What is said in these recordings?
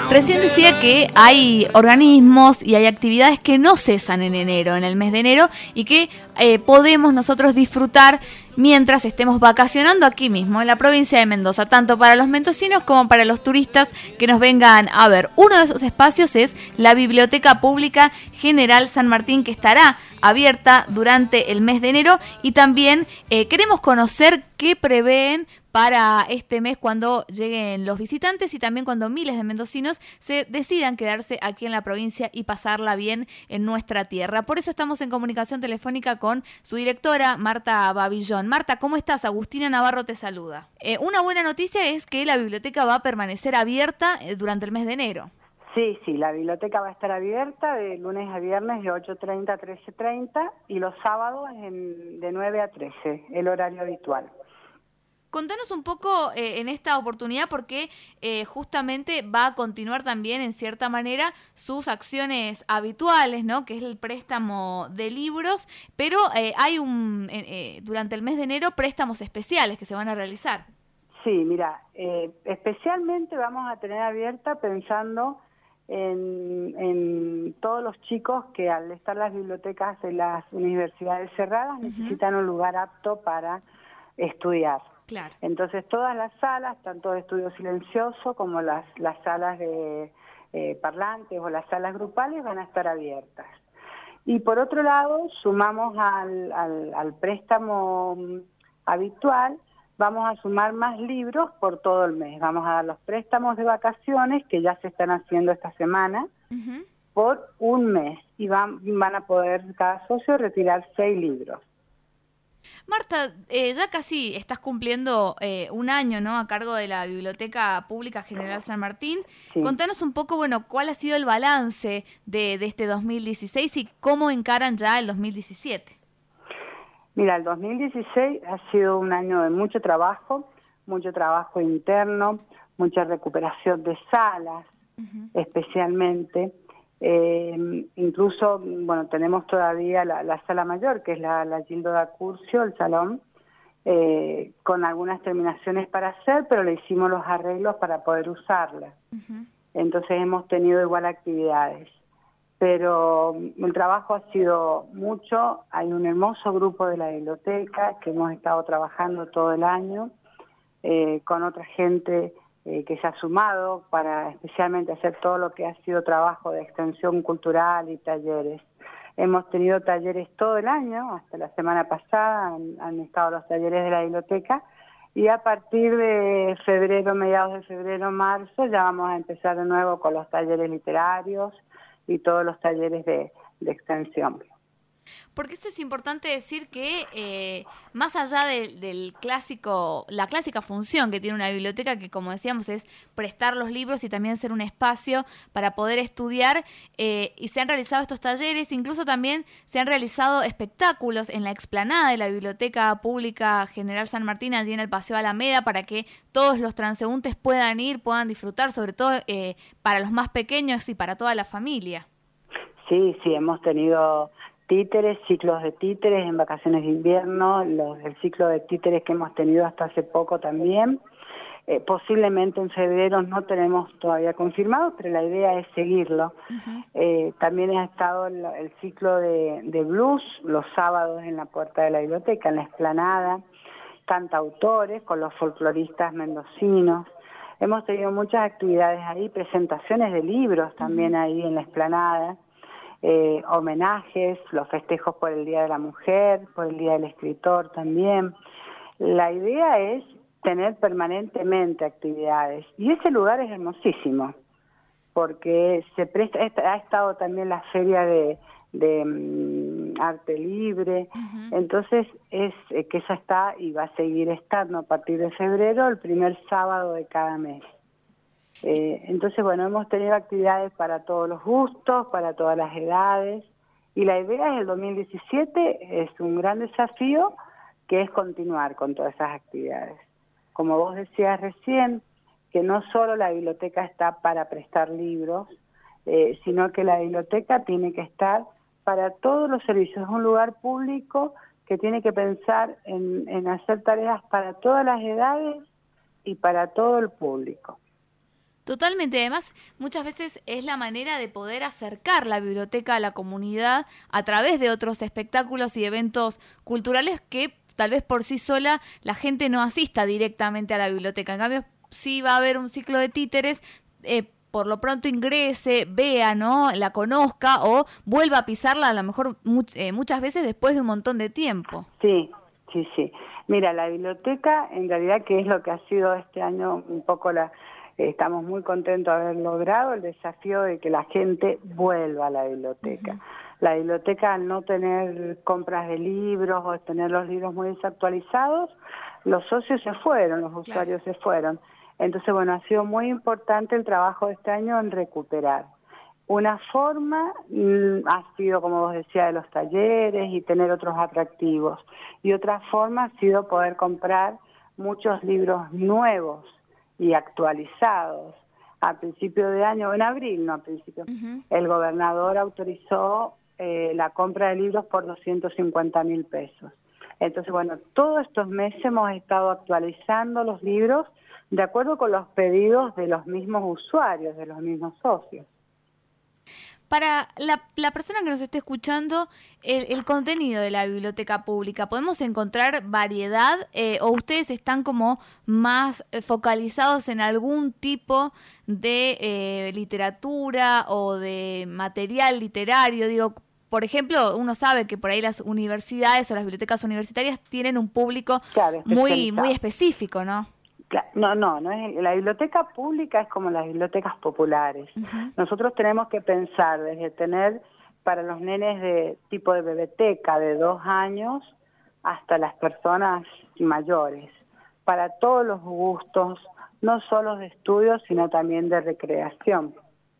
Recién decía que hay organismos y hay actividades que no cesan en enero, en el mes de enero, y que podemos nosotros disfrutar mientras estemos vacacionando aquí mismo, en la provincia de Mendoza, tanto para los mendocinos como para los turistas que nos vengan a ver. Uno de esos espacios es la Biblioteca Pública General San Martín, que estará abierta durante el mes de enero, y también queremos conocer qué prevén para este mes cuando lleguen los visitantes y también cuando miles de mendocinos se decidan quedarse aquí en la provincia y pasarla bien en nuestra tierra. Por eso estamos en comunicación telefónica con su directora, Marta Babillón. Marta, ¿cómo estás? Agustina Navarro te saluda. Una buena noticia es que la biblioteca va a permanecer abierta durante el mes de enero. Sí, la biblioteca va a estar abierta de lunes a viernes de 8:30 a 13:30 y los sábados de 9 a 13, el horario habitual. Contanos un poco en esta oportunidad porque justamente va a continuar también en cierta manera sus acciones habituales, ¿no? Que es el préstamo de libros, pero hay durante el mes de enero préstamos especiales que se van a realizar. Sí, mira, especialmente vamos a tener abierta pensando en todos los chicos que al estar las bibliotecas de las universidades cerradas necesitan un lugar apto para estudiar. Claro. Entonces todas las salas, tanto de estudio silencioso como las salas de parlantes o las salas grupales van a estar abiertas. Y por otro lado, sumamos al préstamo habitual, vamos a sumar más libros por todo el mes. Vamos a dar los préstamos de vacaciones que ya se están haciendo esta semana por un mes y van a poder cada socio retirar 6 libros. Marta, ya casi estás cumpliendo un año, ¿no?, a cargo de la Biblioteca Pública General San Martín. Sí. Contanos un poco, bueno, cuál ha sido el balance de este 2016 y cómo encaran ya el 2017. Mira, el 2016 ha sido un año de mucho trabajo interno, mucha recuperación de salas, especialmente. Incluso, bueno, tenemos todavía la sala mayor, que es la Gildo da Curcio, el salón, con algunas terminaciones para hacer, pero le hicimos los arreglos para poder usarla. Entonces hemos tenido igual actividades. Pero el trabajo ha sido mucho, hay un hermoso grupo de la biblioteca que hemos estado trabajando todo el año, con otra gente que se ha sumado para especialmente hacer todo lo que ha sido trabajo de extensión cultural y talleres. Hemos tenido talleres todo el año, hasta la semana pasada han estado los talleres de la biblioteca, y a partir de febrero, mediados de febrero, marzo, ya vamos a empezar de nuevo con los talleres literarios y todos los talleres de extensión. Porque eso es importante decir que más allá del clásico, la clásica función que tiene una biblioteca, que como decíamos es prestar los libros y también ser un espacio para poder estudiar, y se han realizado estos talleres, incluso también se han realizado espectáculos en la explanada de la Biblioteca Pública General San Martín, allí en el Paseo Alameda, para que todos los transeúntes puedan ir, puedan disfrutar, sobre todo para los más pequeños y para toda la familia. Sí, hemos tenido títeres, ciclos de títeres en vacaciones de invierno, el ciclo de títeres que hemos tenido hasta hace poco también. Posiblemente en febrero no tenemos todavía confirmado, pero la idea es seguirlo. También ha estado el ciclo de blues los sábados en la puerta de la biblioteca, en la explanada, cantautores con los folcloristas mendocinos. Hemos tenido muchas actividades ahí, presentaciones de libros también ahí en la explanada. Homenajes, los festejos por el Día de la Mujer, por el Día del Escritor también. La idea es tener permanentemente actividades y ese lugar es hermosísimo porque ha estado también la feria de arte libre, entonces es que esa está y va a seguir estando a partir de febrero, el primer sábado de cada mes. Entonces, bueno, hemos tenido actividades para todos los gustos, para todas las edades, y la idea es el 2017 es un gran desafío que es continuar con todas esas actividades. Como vos decías recién, que no solo la biblioteca está para prestar libros, sino que la biblioteca tiene que estar para todos los servicios. Es un lugar público que tiene que pensar en hacer tareas para todas las edades y para todo el público. Totalmente, además muchas veces es la manera de poder acercar la biblioteca a la comunidad a través de otros espectáculos y eventos culturales que tal vez por sí sola la gente no asista directamente a la biblioteca. En cambio, sí va a haber un ciclo de títeres, por lo pronto ingrese, vea, ¿no? La conozca o vuelva a pisarla a lo mejor muchas veces después de un montón de tiempo. Sí, sí, sí. Mira, la biblioteca en realidad que es lo que ha sido este año un poco estamos muy contentos de haber logrado el desafío de que la gente vuelva a la biblioteca. Uh-huh. La biblioteca, al no tener compras de libros o tener los libros muy desactualizados, los socios se fueron, los usuarios se fueron. Entonces, bueno, ha sido muy importante el trabajo de este año en recuperar. Una forma ha sido, como vos decías, de los talleres y tener otros atractivos. Y otra forma ha sido poder comprar muchos libros nuevos y actualizados. A principio de año, en abril, no a principio, el gobernador autorizó la compra de libros por 250.000 pesos. Entonces, bueno, todos estos meses hemos estado actualizando los libros de acuerdo con los pedidos de los mismos usuarios, de los mismos socios. Para la persona que nos esté escuchando, el contenido de la biblioteca pública, ¿podemos encontrar variedad o ustedes están como más focalizados en algún tipo de literatura o de material literario? Digo, por ejemplo, uno sabe que por ahí las universidades o las bibliotecas universitarias tienen un público muy específico, ¿no? No es, la biblioteca pública es como las bibliotecas populares. Uh-huh. Nosotros tenemos que pensar desde tener para los nenes de tipo de biblioteca de 2 años hasta las personas mayores, para todos los gustos, no solo de estudio, sino también de recreación.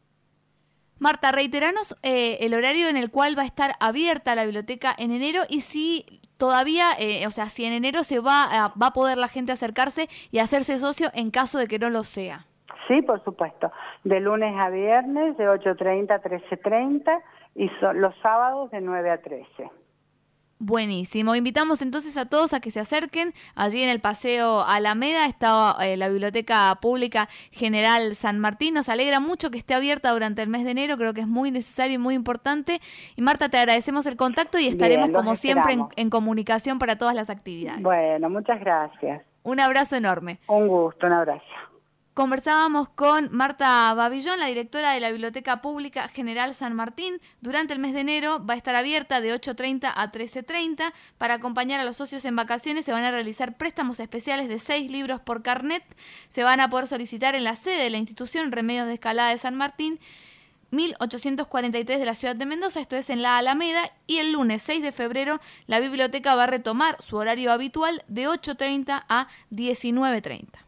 Marta, reiteranos el horario en el cual va a estar abierta la biblioteca en enero y si todavía, si en enero se va a poder la gente acercarse y hacerse socio en caso de que no lo sea. Sí, por supuesto. De lunes a viernes, de 8:30 a 13:30 y los sábados de 9 a 13. Buenísimo. Invitamos entonces a todos a que se acerquen. Allí en el Paseo Alameda está la Biblioteca Pública General San Martín. Nos alegra mucho que esté abierta durante el mes de enero. Creo que es muy necesario y muy importante. Y Marta, te agradecemos el contacto y estaremos como siempre en comunicación para todas las actividades. Bueno, muchas gracias. Un abrazo enorme. Un gusto, un abrazo. Conversábamos con Marta Babillón, la directora de la Biblioteca Pública General San Martín. Durante el mes de enero va a estar abierta de 8:30 a 13:30. Para acompañar a los socios en vacaciones se van a realizar préstamos especiales de 6 libros por carnet. Se van a poder solicitar en la sede de la institución Remedios de Escalada de San Martín, 1843 de la ciudad de Mendoza, esto es en la Alameda, y el lunes 6 de febrero la biblioteca va a retomar su horario habitual de 8:30 a 19:30.